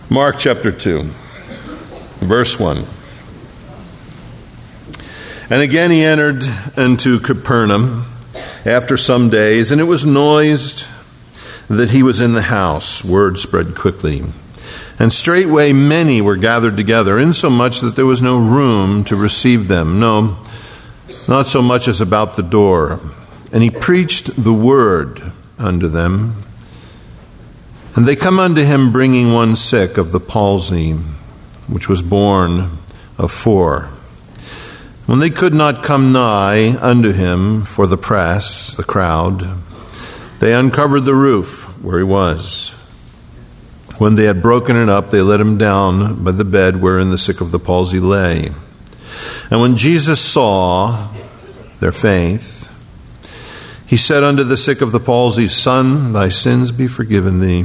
Mark chapter 2, verse 1. And again he entered into Capernaum after some days, and it was noised that he was in the house. Word spread quickly. And straightway many were gathered together, insomuch that there was no room to receive them, no, not so much as about the door. And he preached the word unto them. And they come unto him, bringing one sick of the palsy, which was born of 4. When they could not come nigh unto him for the press, the crowd, they uncovered the roof where he was. When they had broken it up, they let him down by the bed wherein the sick of the palsy lay. And when Jesus saw their faith, he said unto the sick of the palsy, Son, thy sins be forgiven thee.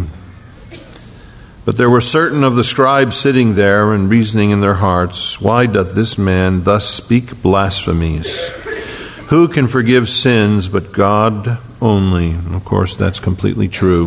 But there were certain of the scribes sitting there and reasoning in their hearts, Why doth this man thus speak blasphemies? Who can forgive sins but God only? And of course, that's completely true.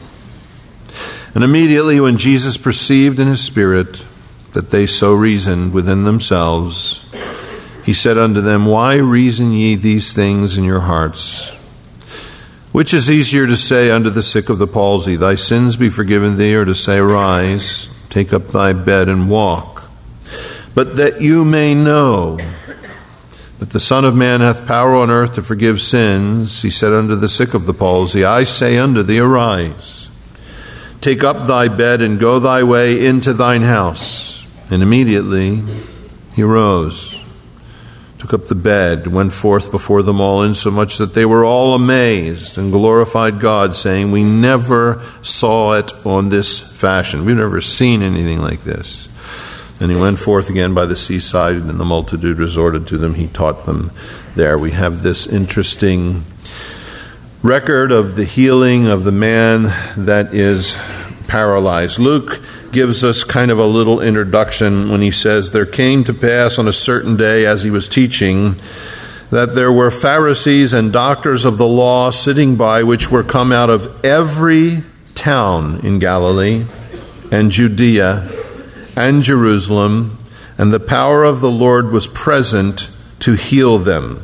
And immediately when Jesus perceived in his spirit that they so reasoned within themselves, he said unto them, Why reason ye these things in your hearts? Which is easier to say unto the sick of the palsy, Thy sins be forgiven thee, or to say, Arise, take up thy bed and walk? But that you may know that the Son of Man hath power on earth to forgive sins, he said unto the sick of the palsy, I say unto thee, Arise, take up thy bed and go thy way into thine house. And immediately he rose, took up the bed, went forth before them all, insomuch that they were all amazed and glorified God, saying, We never saw it on this fashion. We've never seen anything like this. And he went forth again by the seaside, and the multitude resorted to them. He taught them there. We have this interesting record of the healing of the man that is paralyzed. Luke gives us kind of a little introduction when he says, There came to pass on a certain day as he was teaching that there were Pharisees and doctors of the law sitting by, which were come out of every town in Galilee and Judea and Jerusalem, and the power of the Lord was present to heal them.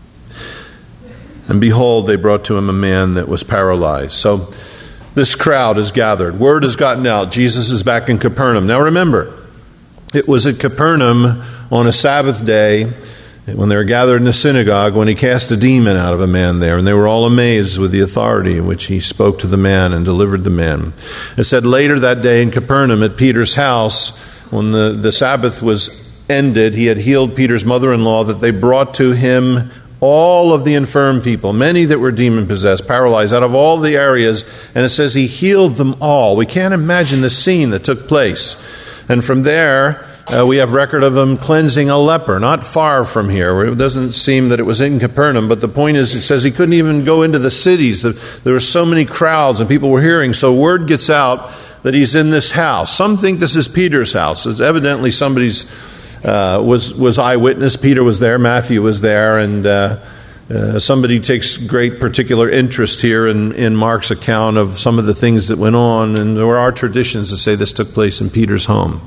And behold, they brought to him a man that was paralyzed. So this crowd is gathered. Word has gotten out. Jesus is back in Capernaum. Now remember, it was at Capernaum on a Sabbath day when they were gathered in the synagogue when he cast a demon out of a man there. And they were all amazed with the authority in which he spoke to the man and delivered the man. It said later that day in Capernaum at Peter's house, when the Sabbath was ended, he had healed Peter's mother-in-law, that they brought to him all of the infirm people, many that were demon-possessed, paralyzed, out of all the areas. And it says he healed them all. We can't imagine the scene that took place. And from there, we have record of him cleansing a leper, not far from here. It doesn't seem that it was in Capernaum, but the point is, it says he couldn't even go into the cities. There were so many crowds and people were hearing. So word gets out that he's in this house. Some think this is Peter's house. It's evidently somebody's was eyewitness. Peter was there, Matthew was there, and somebody takes great particular interest here in Mark's account of some of the things that went on, and there are traditions that say this took place in Peter's home.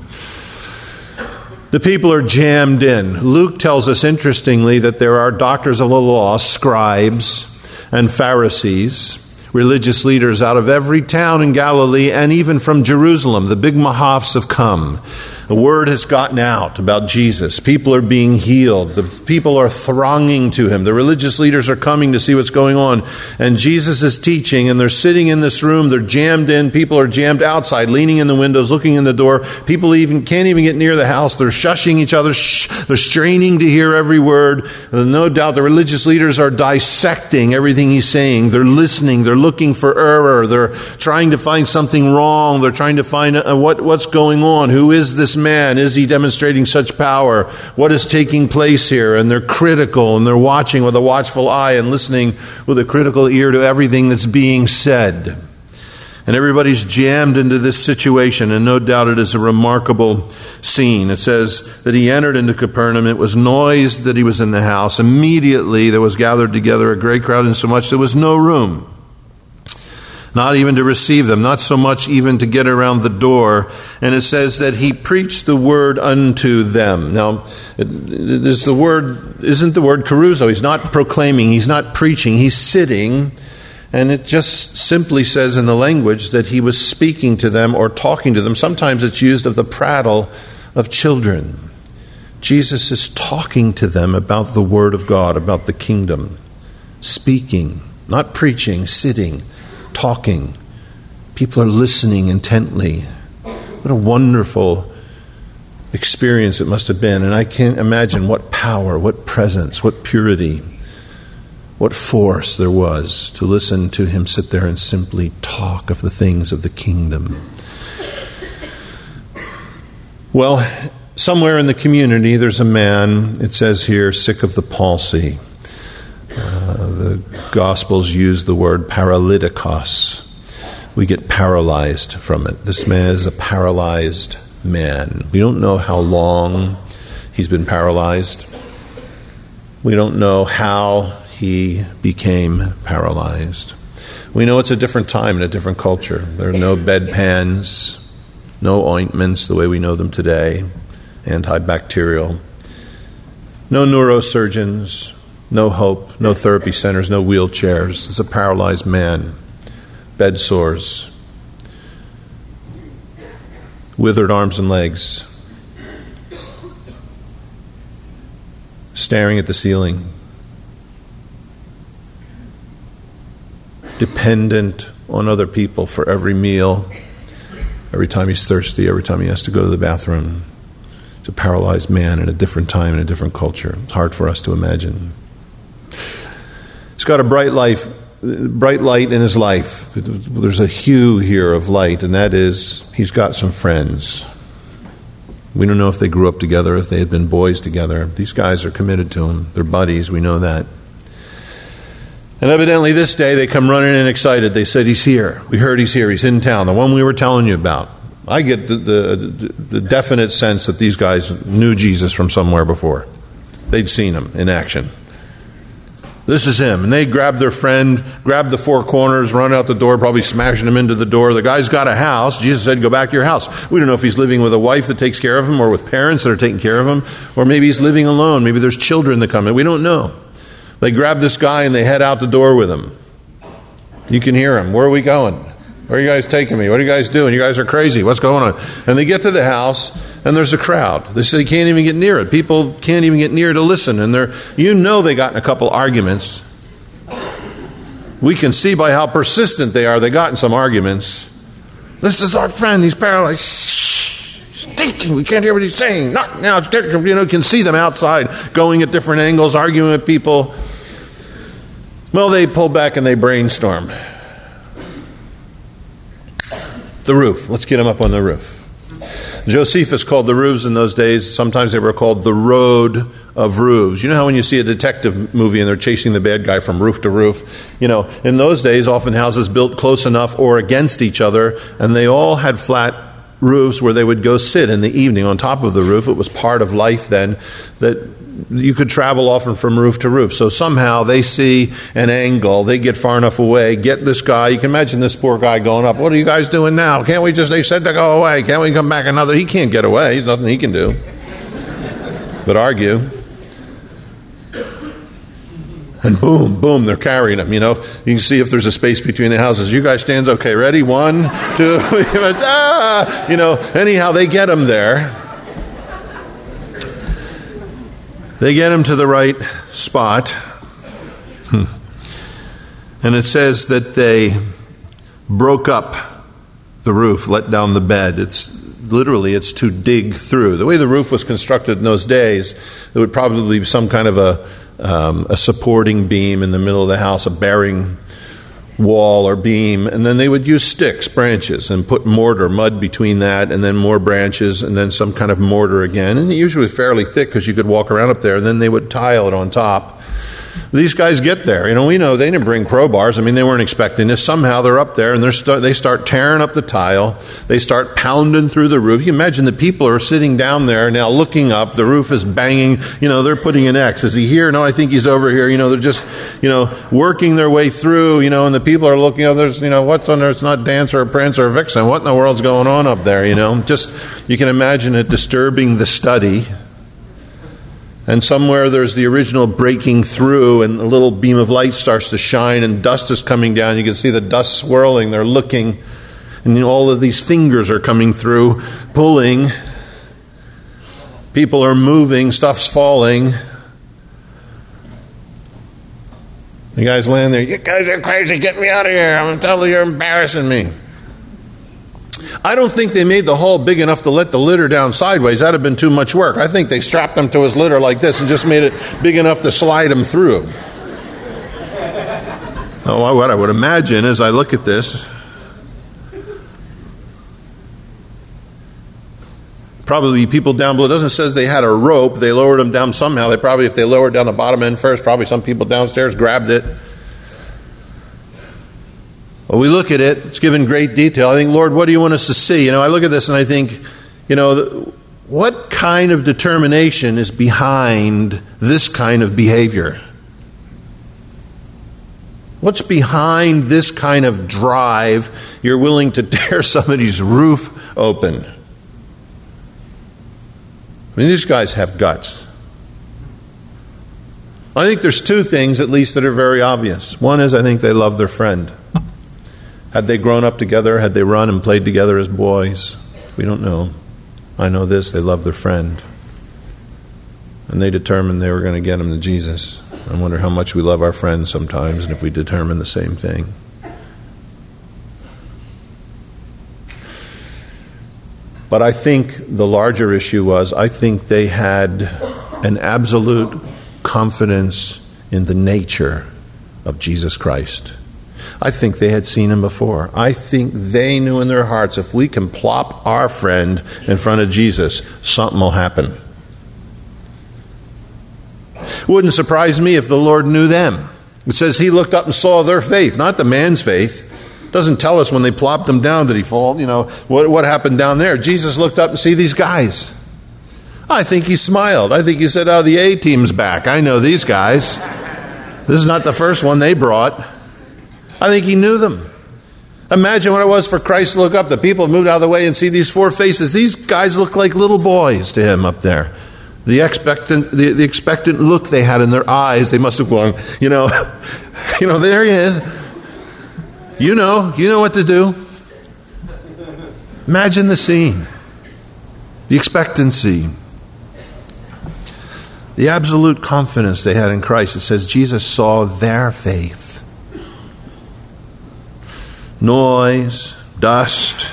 The people are jammed in. Luke tells us, interestingly, that there are doctors of the law, scribes, and Pharisees, religious leaders out of every town in Galilee and even from Jerusalem. The big mahafs have come. The word has gotten out about Jesus. People are being healed. The people are thronging to him. The religious leaders are coming to see what's going on. And Jesus is teaching, and they're sitting in this room. They're jammed in. People are jammed outside, leaning in the windows, looking in the door. People can't even get near the house. They're shushing each other. They're straining to hear every word. No doubt the religious leaders are dissecting everything he's saying. They're listening. They're looking for error. They're trying to find something wrong. They're trying to find what's going on. Who is this man? Is he demonstrating such power? What is taking place here? And they're critical, and they're watching with a watchful eye and listening with a critical ear to everything that's being said. And everybody's jammed into this situation, and no doubt it is a remarkable scene. It says that he entered into Capernaum. It was noised that he was in the house. Immediately there was gathered together a great crowd, insomuch there was no room not even to receive them, not so much even to get around the door. And it says that he preached the word unto them. Now, isn't the word caruso. He's not proclaiming, he's not preaching, he's sitting. And it just simply says in the language that he was speaking to them or talking to them. Sometimes it's used of the prattle of children. Jesus is talking to them about the Word of God, about the kingdom. Speaking, not preaching, sitting, talking. People are listening intently. What a wonderful experience it must have been. And I can't imagine what power, what presence, what purity, what force there was to listen to him sit there and simply talk of the things of the kingdom. Well, somewhere in the community there's a man, it says here, sick of the palsy. The Gospels use the word paralytikos. We get paralyzed from it. This man is a paralyzed man. We don't know how long he's been paralyzed. We don't know how he became paralyzed. We know it's a different time and a different culture. There are no bedpans, no ointments the way we know them today, antibacterial, no neurosurgeons, no hope, no therapy centers, no wheelchairs. It's a paralyzed man, bed sores, withered arms and legs, staring at the ceiling, dependent on other people for every meal, every time he's thirsty, every time he has to go to the bathroom. It's a paralyzed man in a different time, in a different culture. It's hard for us to imagine. He's got a bright light in his life. There's a hue here of light, and that is he's got some friends. We don't know if they grew up together, if they had been boys together. These guys are committed to him. They're buddies, we know that. And evidently this day they come running in excited. They said, he's here. We heard he's here. He's in town, the one we were telling you about. I get the definite sense that these guys knew Jesus from somewhere before. They'd seen him in action. This is him. And they grabbed their friend, grabbed the four corners, run out the door, probably smashing him into the door. The guy's got a house. Jesus said, go back to your house. We don't know if he's living with a wife that takes care of him or with parents that are taking care of him. Or maybe he's living alone. Maybe there's children that come in. We don't know. They grab this guy and they head out the door with him. You can hear him. Where are we going? Where are you guys taking me? What are you guys doing? You guys are crazy. What's going on? And they get to the house and there's a crowd. They say they can't even get near it. People can't even get near to listen. And they got in a couple arguments. We can see by how persistent they are. They got in some arguments. This is our friend. He's paralyzed. Shh. He's teaching. We can't hear what he's saying. Not now. You can see them outside going at different angles, arguing with people. Well, they pull back and they brainstorm. The roof. Let's get him up on the roof. Josephus called the roofs in those days, sometimes they were called the road of roofs. You know how when you see a detective movie and they're chasing the bad guy from roof to roof? You know, in those days, often houses built close enough or against each other, and they all had flat roofs where they would go sit in the evening on top of the roof. It was part of life then that you could travel often from roof to roof. So somehow they see an angle, they get far enough away, get this guy. You can imagine this poor guy going up. What are you guys doing now? They said to go away. Can't we come back another? He can't get away. There's nothing he can do but argue. And boom, boom, they're carrying him. You know, you can see if there's a space between the houses. You guys stand, okay, ready? 1, 2, anyhow, they get him there. They get him to the right spot. And it says that they broke up the roof, let down the bed. It's to dig through. The way the roof was constructed in those days, there would probably be some kind of a supporting beam in the middle of the house, a bearing wall or beam, and then they would use sticks, branches, and put mortar, mud between that, and then more branches, and then some kind of mortar again. And it usually was fairly thick because you could walk around up there, and then they would tile it on top. These guys get there. We know they didn't bring crowbars. They weren't expecting this. Somehow they're up there, and they start tearing up the tile. They start pounding through the roof. You imagine the people are sitting down there now looking up. The roof is banging. They're putting an X. Is he here? No, I think he's over here. They're just, working their way through, and the people are looking, there's, what's on there? It's not Dancer or Prince or Vixen. What in the world's going on up there, Just, you can imagine it disturbing the study. And somewhere there's the original breaking through, and a little beam of light starts to shine, and dust is coming down. You can see the dust swirling. They're looking, and all of these fingers are coming through, pulling. People are moving. Stuff's falling. The guy's laying there. You guys are crazy. Get me out of here. I'm telling you, you're embarrassing me. I don't think they made the hole big enough to let the litter down sideways. That would have been too much work. I think they strapped him to his litter like this and just made it big enough to slide him through. What I would imagine as I look at this, probably people down below, it doesn't say they had a rope. They lowered him down somehow. If they lowered down the bottom end first, probably some people downstairs grabbed it. Well, we look at it, it's given great detail. I think, Lord, what do you want us to see? I look at this and I think, what kind of determination is behind this kind of behavior? What's behind this kind of drive? You're willing to tear somebody's roof open. These guys have guts. I think there's two things, at least, that are very obvious. One is I think they love their friend. Had they grown up together? Had they run and played together as boys? We don't know. I know this, they loved their friend. And they determined they were going to get him to Jesus. I wonder how much we love our friends sometimes, and if we determine the same thing. But I think the larger issue was, I think they had an absolute confidence in the nature of Jesus Christ. I think they had seen him before. I think they knew in their hearts, if we can plop our friend in front of Jesus, something will happen. Wouldn't surprise me if the Lord knew them. It says he looked up and saw their faith, not the man's faith. It doesn't tell us when they plopped him down, did he fall? What happened down there? Jesus looked up and see these guys. I think he smiled. I think he said, the A-team's back. I know these guys. This is not the first one they brought. I think he knew them. Imagine what it was for Christ to look up. The people moved out of the way and see these four faces. These guys look like little boys to him up there. The expectant look they had in their eyes, they must have gone, there he is. You know what to do. Imagine the scene. The expectancy. The absolute confidence they had in Christ. It says Jesus saw their faith. Noise, dust.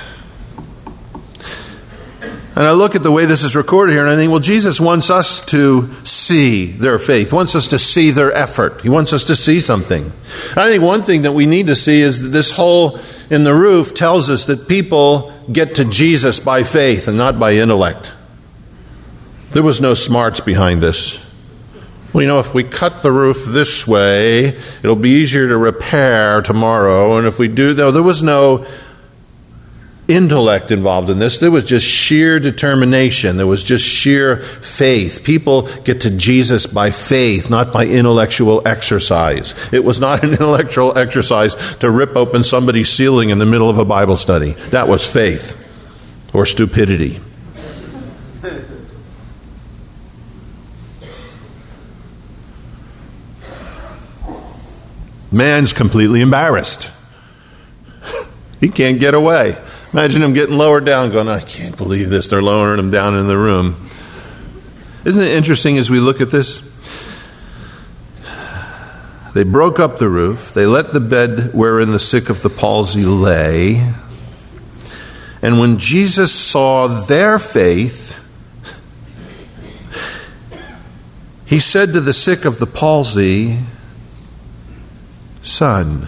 And I look at the way this is recorded here and I think, well, Jesus wants us to see their faith, wants us to see their effort. He wants us to see something. I think one thing that we need to see is that this hole in the roof tells us that people get to Jesus by faith and not by intellect. There was no smarts behind this. Well, if we cut the roof this way, it'll be easier to repair tomorrow. And if we do, there was no intellect involved in this. There was just sheer determination. There was just sheer faith. People get to Jesus by faith, not by intellectual exercise. It was not an intellectual exercise to rip open somebody's ceiling in the middle of a Bible study. That was faith or stupidity. Man's completely embarrassed. He can't get away. Imagine him getting lowered down, going, I can't believe this. They're lowering him down in the room. Isn't it interesting as we look at this? They broke up the roof. They let the bed wherein the sick of the palsy lay. And when Jesus saw their faith, he said to the sick of the palsy, Son.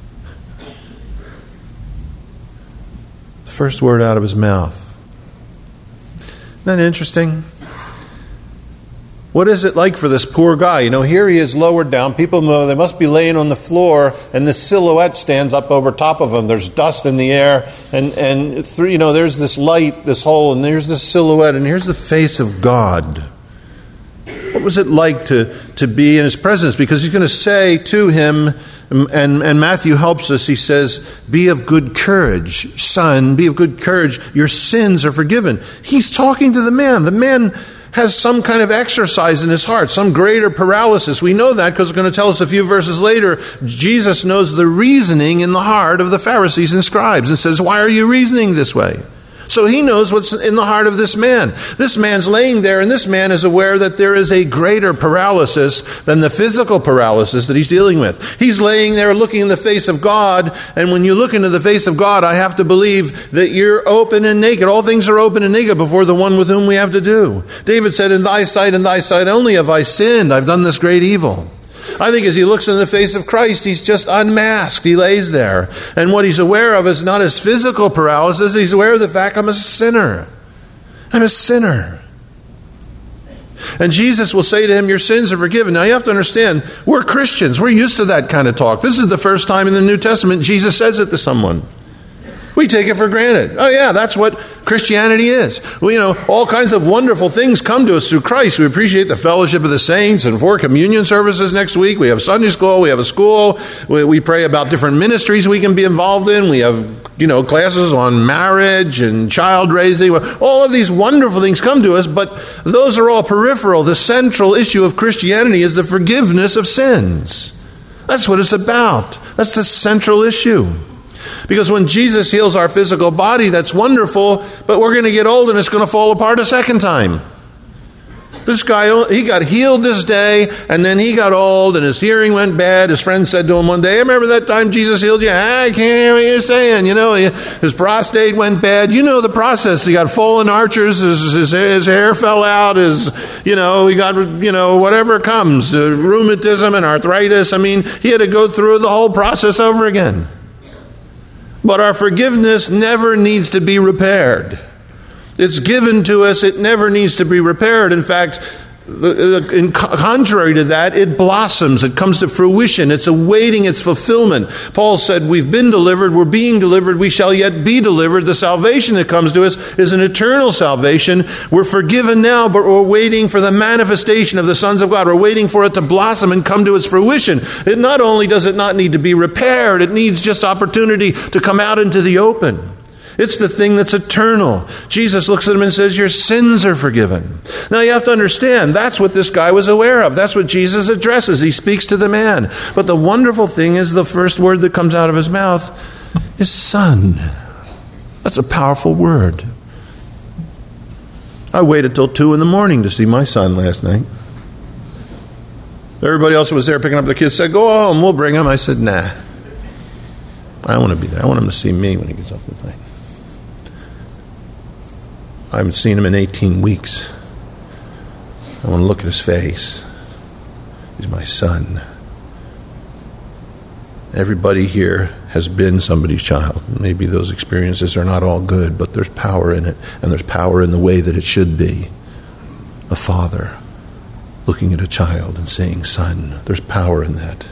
The first word out of his mouth. Isn't that interesting? What is it like for this poor guy? Here he is lowered down. People know they must be laying on the floor, and this silhouette stands up over top of him. There's dust in the air, and there's this light, this hole, and there's this silhouette, and here's the face of God. What was it like to be in his presence? Because he's going to say to him, and Matthew helps us, he says, be of good courage, son, be of good courage. Your sins are forgiven. He's talking to the man. The man has some kind of exercise in his heart, some greater paralysis. We know that because it's going to tell us a few verses later. Jesus knows the reasoning in the heart of the Pharisees and scribes and says, why are you reasoning this way? So he knows what's in the heart of this man. This man's laying there, and this man is aware that there is a greater paralysis than the physical paralysis that he's dealing with. He's laying there looking in the face of God, and when you look into the face of God, I have to believe that you're open and naked. All things are open and naked before the one with whom we have to do. David said, in thy sight only have I sinned. I've done this great evil. I think as he looks in the face of Christ, he's just unmasked. He lays there. And what he's aware of is not his physical paralysis. He's aware of the fact, I'm a sinner. I'm a sinner. And Jesus will say to him, your sins are forgiven. Now you have to understand, we're Christians. We're used to that kind of talk. This is the first time in the New Testament Jesus says it to someone. We take it for granted. Oh yeah, that's what Christianity is. Well, all kinds of wonderful things come to us through Christ. We appreciate the fellowship of the saints and 4 communion services next week. We have Sunday school. We have a school. We pray about different ministries we can be involved in. We have, classes on marriage and child raising. All of these wonderful things come to us, but those are all peripheral. The central issue of Christianity is the forgiveness of sins. That's what it's about. That's the central issue. Because when Jesus heals our physical body, that's wonderful, but we're going to get old and it's going to fall apart a second time. This guy, he got healed this day, and then he got old, and his hearing went bad. His friend said to him one day, remember that time Jesus healed you? I can't hear what you're saying. His prostate went bad. You know the process. He got fallen archers. His hair fell out. He got, whatever comes, rheumatism and arthritis. He had to go through the whole process over again. But our forgiveness never needs to be repaired. It's given to us. It never needs to be repaired. In fact, contrary to that, it blossoms. It comes to fruition. It's awaiting its fulfillment. Paul said, we've been delivered. We're being delivered. We shall yet be delivered. The salvation that comes to us is an eternal salvation. We're forgiven now, but we're waiting for the manifestation of the sons of God. We're waiting for it to blossom and come to its fruition. It not only does it not need to be repaired, it needs just opportunity to come out into the open. It's the thing that's eternal. Jesus looks at him and says, your sins are forgiven. Now you have to understand, that's what this guy was aware of. That's what Jesus addresses. He speaks to the man. But the wonderful thing is the first word that comes out of his mouth is son. That's a powerful word. I waited till 2 a.m. to see my son last night. Everybody else who was there picking up the kids said, go home, we'll bring him. I said, nah. I want to be there. I want him to see me when he gets off the plane. I haven't seen him in 18 weeks. I want to look at his face. He's my son. Everybody here has been somebody's child. Maybe those experiences are not all good, but there's power in it, and there's power in the way that it should be. A father looking at a child and saying, son. There's power in that.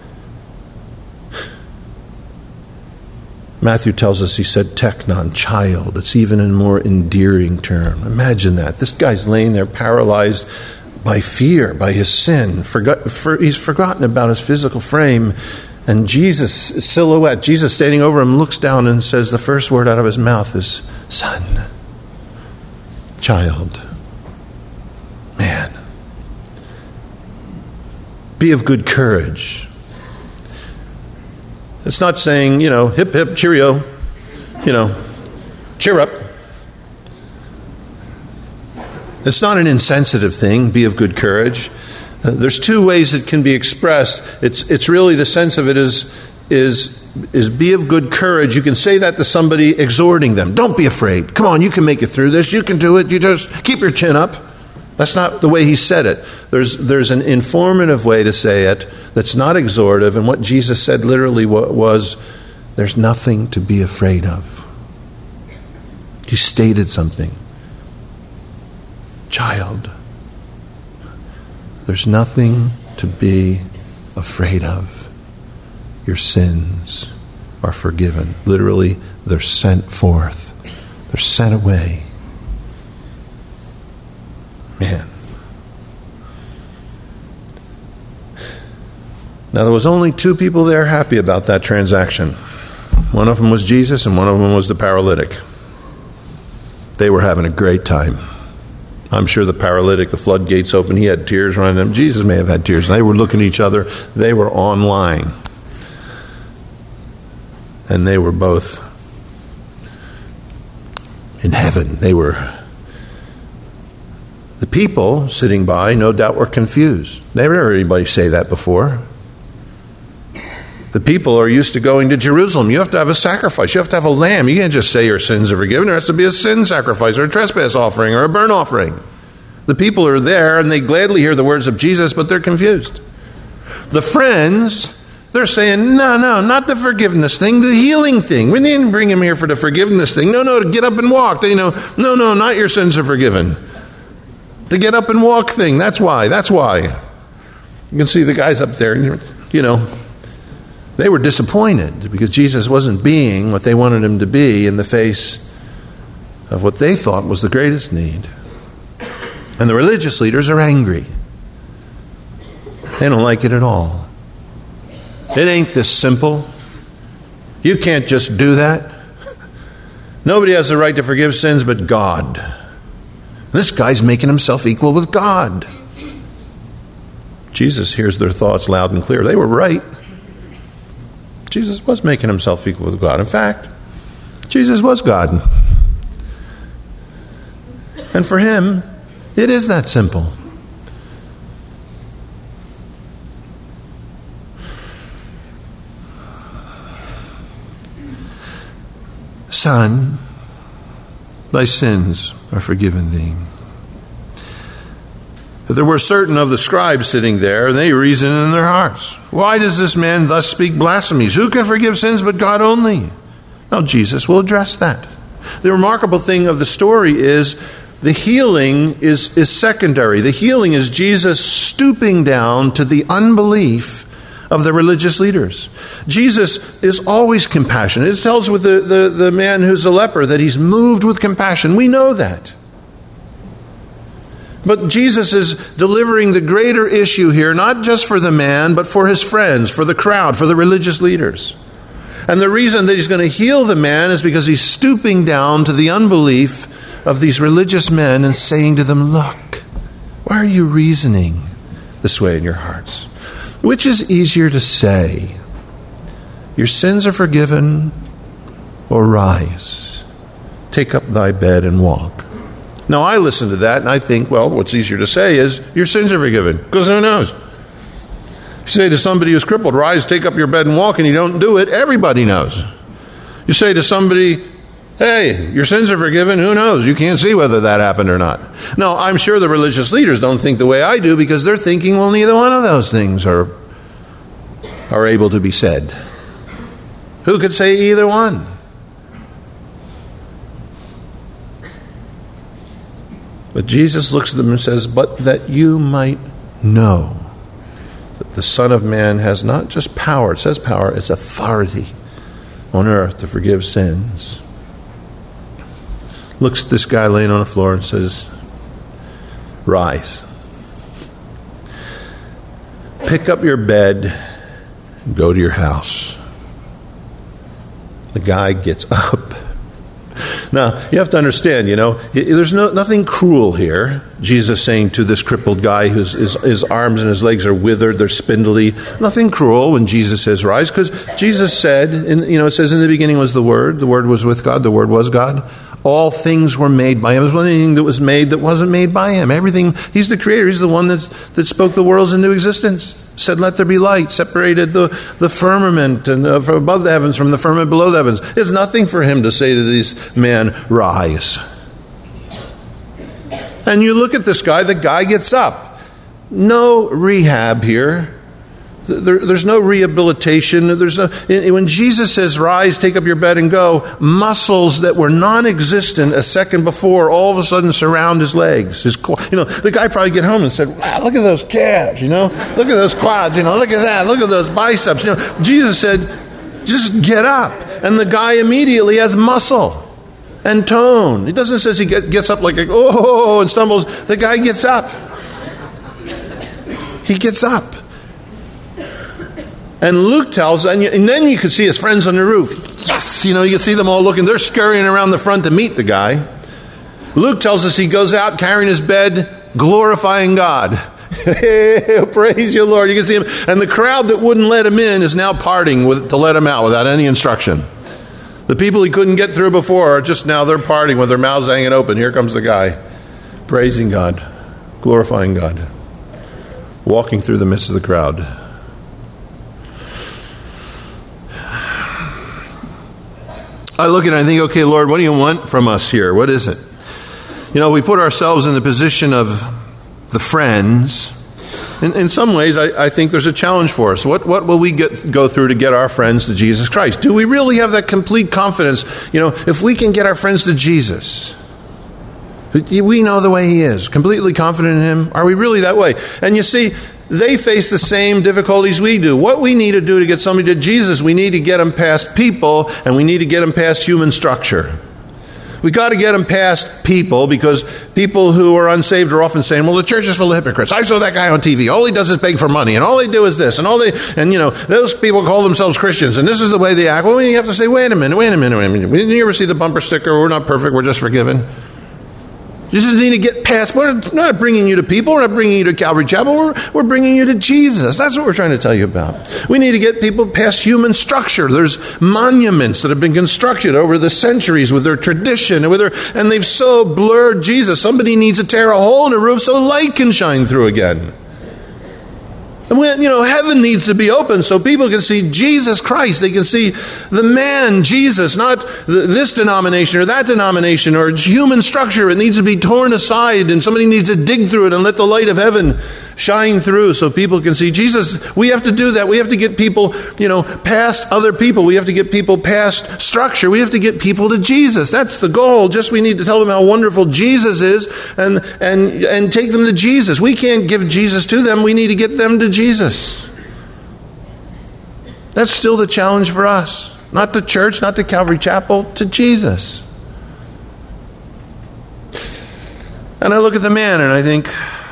Matthew tells us, he said, teknon, child. It's even a more endearing term. Imagine that. This guy's laying there paralyzed by fear, by his sin. He's forgotten about his physical frame. And Jesus' silhouette, Jesus standing over him, looks down and says the first word out of his mouth is, son, child, man. Be of good courage. It's not saying, hip, hip, cheerio, cheer up. It's not an insensitive thing, be of good courage. There's 2 ways it can be expressed. It's really the sense of it is be of good courage. You can say that to somebody exhorting them. Don't be afraid. Come on, you can make it through this. You can do it. You just keep your chin up. That's not the way he said it. There's an informative way to say it that's not exhortive, and what Jesus said literally was, there's nothing to be afraid of. He stated something. Child, There's nothing to be afraid of. Your sins are forgiven. Literally, they're sent forth. They're sent away. Man. Now, there was only two people there happy about that transaction. One of them was Jesus, and one of them was the paralytic. They were having a great time. I'm sure the paralytic, the floodgates open, he had tears running him. Jesus may have had tears. They were looking at each other. They were online. And they were both in heaven. The people sitting by, no doubt, were confused. Never heard anybody say that before. The people are used to going to Jerusalem. You have to have a sacrifice. You have to have a lamb. You can't just say your sins are forgiven. There has to be a sin sacrifice or a trespass offering or a burnt offering. The people are there and they gladly hear the words of Jesus, but they're confused. The friends, they're saying, no, not the forgiveness thing, the healing thing. We didn't bring him here for the forgiveness thing. No, to get up and walk. No, not your sins are forgiven. To get up and walk thing, that's why. You can see the guys up there, they were disappointed because Jesus wasn't being what they wanted him to be in the face of what they thought was the greatest need. And the religious leaders are angry. They don't like it at all. It ain't this simple. You can't just do that. Nobody has the right to forgive sins but God. This guy's making himself equal with God. Jesus hears their thoughts loud and clear. They were right. Jesus was making himself equal with God. In fact, Jesus was God. And for him, it is that simple. Son, thy sins are forgiven thee. But there were certain of the scribes sitting there, and they reasoned in their hearts, why does this man thus speak blasphemies? Who can forgive sins but God only? Now Jesus will address that. The remarkable thing of the story is the healing is secondary. The healing is Jesus stooping down to the unbelief of the religious leaders. Jesus is always compassionate. It tells with the man who's a leper that he's moved with compassion. We know that. But Jesus is delivering the greater issue here, not just for the man, but for his friends, for the crowd, for the religious leaders. And the reason that he's going to heal the man is because he's stooping down to the unbelief of these religious men and saying to them, look, why are you reasoning this way in your hearts? Which is easier to say, your sins are forgiven, or rise, take up thy bed and walk? Now, I listen to that and I think, well, what's easier to say is, your sins are forgiven. Because who knows? If you say to somebody who's crippled, rise, take up your bed and walk, and you don't do it, everybody knows. You say to somebody, hey, your sins are forgiven, who knows? You can't see whether that happened or not. No, I'm sure the religious leaders don't think the way I do because they're thinking, well, neither one of those things are able to be said. Who could say either one? But Jesus looks at them and says, but that you might know that the Son of Man has not just power, it says power, it's authority on earth to forgive sins. Looks at this guy laying on the floor and says, rise. Pick up your bed and go to your house. The guy gets up. Now, you have to understand, there's nothing cruel here. Jesus saying to this crippled guy his arms and his legs are withered, they're spindly. Nothing cruel when Jesus says rise, because Jesus said, it says in the beginning was the Word was with God, the Word was God. All things were made by him. There wasn't anything that was made that wasn't made by him. Everything, he's the creator. He's the one that spoke the worlds into existence. Said, let there be light. Separated the firmament and from above the heavens from the firmament below the heavens. It's nothing for him to say to these men, rise. And you look at this guy, the guy gets up. No rehab here. There's no rehabilitation. When Jesus says, rise, take up your bed and go, muscles that were non-existent a second before all of a sudden surround his legs. The guy probably get home and said, wow, look at those calves, look at those quads, look at that, look at those biceps. Jesus said, just get up. And the guy immediately has muscle and tone. It doesn't say he gets up like, oh, and stumbles. The guy gets up. He gets up. And Luke tells, and then you could see his friends on the roof. Yes! You can see them all looking. They're scurrying around the front to meet the guy. Luke tells us he goes out carrying his bed, glorifying God. Praise you, Lord. You can see him. And the crowd that wouldn't let him in is now parting to let him out without any instruction. The people he couldn't get through before are just now, they're parting with their mouths hanging open. Here comes the guy, praising God, glorifying God, walking through the midst of the crowd. I look at it and I think, okay, Lord, what do you want from us here? What is it? We put ourselves in the position of the friends. In some ways, I think there's a challenge for us. What will we go through to get our friends to Jesus Christ? Do we really have that complete confidence? If we can get our friends to Jesus, we know the way He is, completely confident in Him. Are we really that way? And you see, they face the same difficulties we do. What we need to do to get somebody to Jesus, we need to get them past people, and we need to get them past human structure. We got to get them past people, because people who are unsaved are often saying, well, the church is full of hypocrites. I saw that guy on TV. All he does is beg for money, and all they do is this, and those people call themselves Christians, and this is the way they act. Well, you have to say, wait a minute. Didn't you ever see the bumper sticker, we're not perfect, we're just forgiven? You just need to get past. We're not bringing you to people. We're not bringing you to Calvary Chapel. We're bringing you to Jesus. That's what we're trying to tell you about. We need to get people past human structure. There's monuments that have been constructed over the centuries with their tradition, and they've so blurred Jesus. Somebody needs to tear a hole in the roof so light can shine through again. And heaven needs to be open so people can see Jesus Christ. They can see the man, Jesus, not this denomination or that denomination or human structure. It needs to be torn aside, and somebody needs to dig through it and let the light of heaven shine through so people can see Jesus. We have to do that. We have to get people, past other people. We have to get people past structure. We have to get people to Jesus. That's the goal. Just we need to tell them how wonderful Jesus is and take them to Jesus. We can't give Jesus to them. We need to get them to Jesus. That's still the challenge for us. Not the church, not the Calvary Chapel, to Jesus. And I look at the man and I think,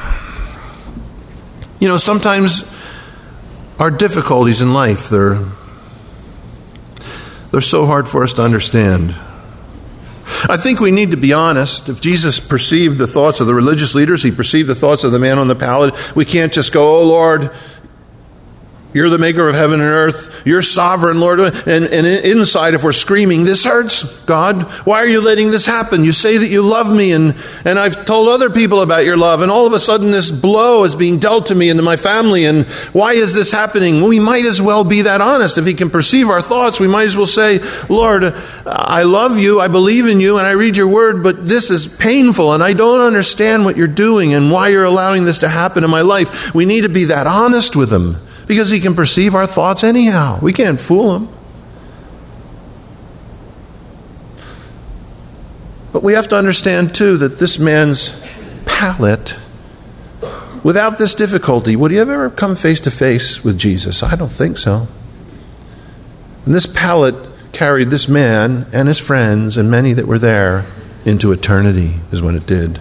sometimes our difficulties in life, they're so hard for us to understand. I think we need to be honest. If Jesus perceived the thoughts of the religious leaders, He perceived the thoughts of the man on the pallet. We can't just go, oh Lord, You're the maker of heaven and earth. You're sovereign, Lord. And inside, if we're screaming, this hurts, God. Why are you letting this happen? You say that you love me, and I've told other people about your love, and all of a sudden this blow is being dealt to me and to my family, and why is this happening? Well, we might as well be that honest. If He can perceive our thoughts, we might as well say, Lord, I love you, I believe in you, and I read your word, but this is painful, and I don't understand what you're doing and why you're allowing this to happen in my life. We need to be that honest with Him, because He can perceive our thoughts anyhow. We can't fool Him. But we have to understand, too, that this man's palate, without this difficulty, would he have ever come face to face with Jesus? I don't think so. And this palate carried this man and his friends and many that were there into eternity, is when it did.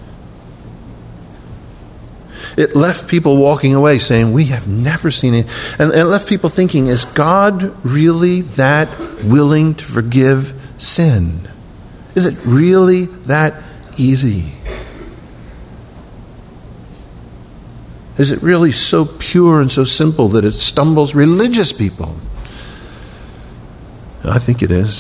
It left people walking away saying, we have never seen it. And it left people thinking, is God really that willing to forgive sin? Is it really that easy? Is it really so pure and so simple that it stumbles religious people? I think it is.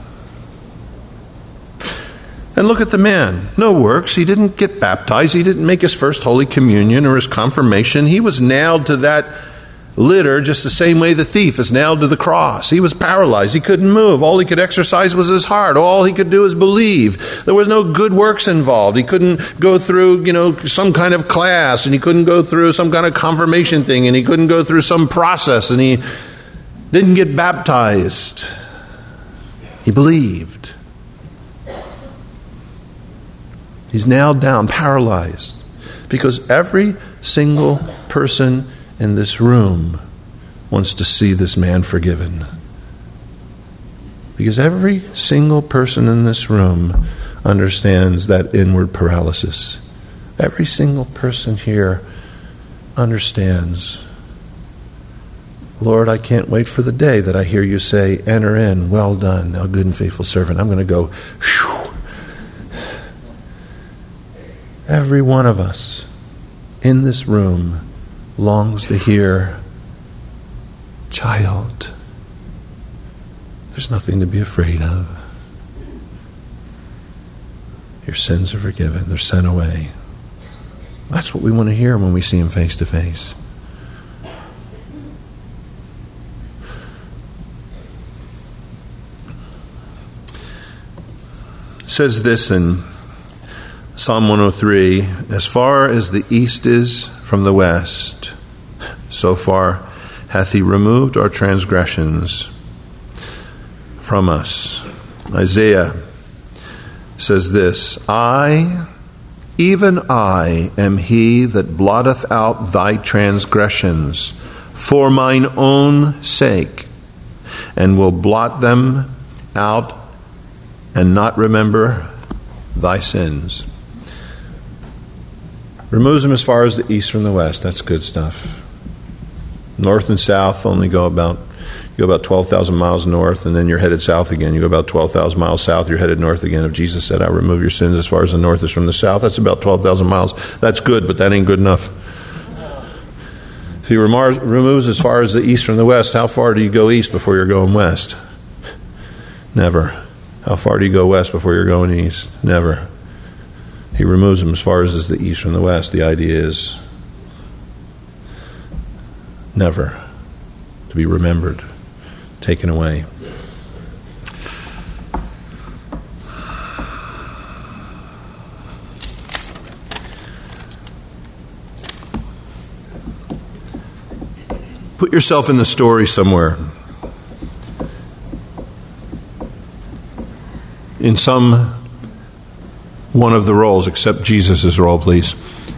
And look at the man. No works. He didn't get baptized. He didn't make his first Holy Communion or his confirmation. He was nailed to that litter just the same way the thief is nailed to the cross. He was paralyzed. He couldn't move. All he could exercise was his heart. All he could do is believe. There was no good works involved. He couldn't go through, some kind of class, and he couldn't go through some kind of confirmation thing, and he couldn't go through some process, and he didn't get baptized. He believed. He's nailed down, paralyzed, because every single person in this room wants to see this man forgiven. Because every single person in this room understands that inward paralysis. Every single person here understands, Lord, I can't wait for the day that I hear you say, enter in, well done, thou good and faithful servant. I'm going to go, whew. Every one of us in this room longs to hear, child, there's nothing to be afraid of. Your sins are forgiven. They're sent away. That's what we want to hear when we see him face to face. It says this in Psalm 103, as far as the east is from the west, so far hath he removed our transgressions from us. Isaiah says this, I, even I, am he that blotteth out thy transgressions for mine own sake, and will blot them out and not remember thy sins. Removes them as far as the east from the west. That's good stuff. North and south only go about 12,000 miles north, and then you're headed south again. You go about 12,000 miles south, you're headed north again. If Jesus said, I remove your sins as far as the north is from the south, that's about 12,000 miles. That's good, but that ain't good enough. If he removes as far as the east from the west, how far do you go east before you're going west? Never. How far do you go west before you're going east? Never. He removes them as far as is the east from the west. The idea is never to be remembered, taken away. Put yourself in the story somewhere. In some one of the roles, except Jesus' role, please.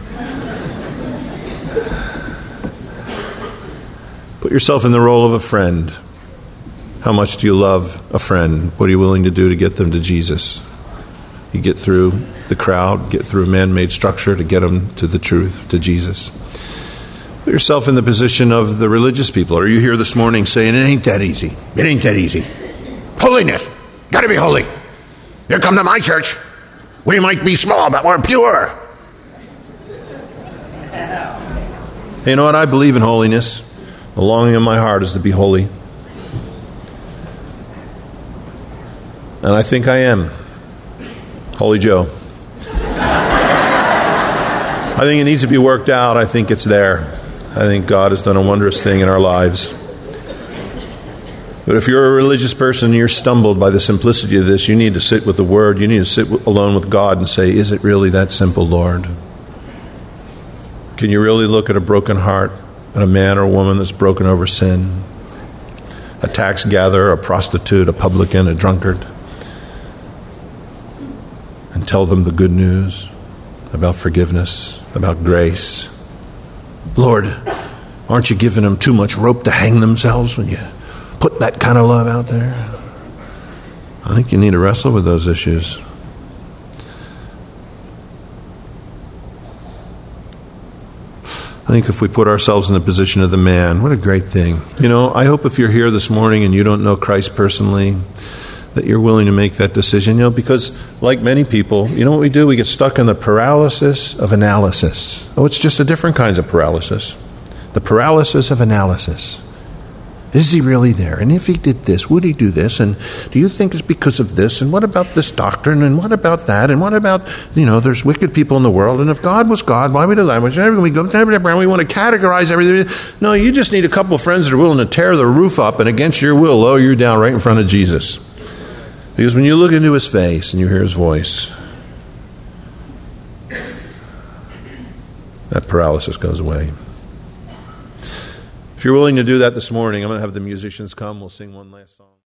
Put yourself in the role of a friend. How much do you love a friend? What are you willing to do to get them to Jesus? You get through the crowd, get through a man-made structure to get them to the truth, to Jesus. Put yourself in the position of the religious people. Are you here this morning saying, it ain't that easy? It ain't that easy. Holiness. Got to be holy. You come to my church. We might be small, but we're pure. Hey, you know what? I believe in holiness. The longing of my heart is to be holy. And I think I am. Holy Joe. I think it needs to be worked out. I think it's there. I think God has done a wondrous thing in our lives. But if you're a religious person and you're stumbled by the simplicity of this, you need to sit with the Word. You need to sit alone with God and say, is it really that simple, Lord? Can you really look at a broken heart, at a man or a woman that's broken over sin? A tax gatherer, a prostitute, a publican, a drunkard, and tell them the good news about forgiveness, about grace? Lord, aren't you giving them too much rope to hang themselves when you put that kind of love out there? I think you need to wrestle with those issues. I think if we put ourselves in the position of the man, what a great thing. You know, I hope if you're here this morning and you don't know Christ personally, that you're willing to make that decision, because like many people, you know what we do? We get stuck in the paralysis of analysis. Oh, it's just a different kinds of paralysis. The paralysis of analysis. Is he really there? And if he did this, would he do this? And do you think it's because of this? And what about this doctrine? And what about that? And what about, there's wicked people in the world. And if God was God, why would he lie? We want to categorize everything. No, you just need a couple of friends that are willing to tear the roof up and against your will lower you down right in front of Jesus. Because when you look into his face and you hear his voice, that paralysis goes away. If you're willing to do that this morning, I'm going to have the musicians come. We'll sing one last song.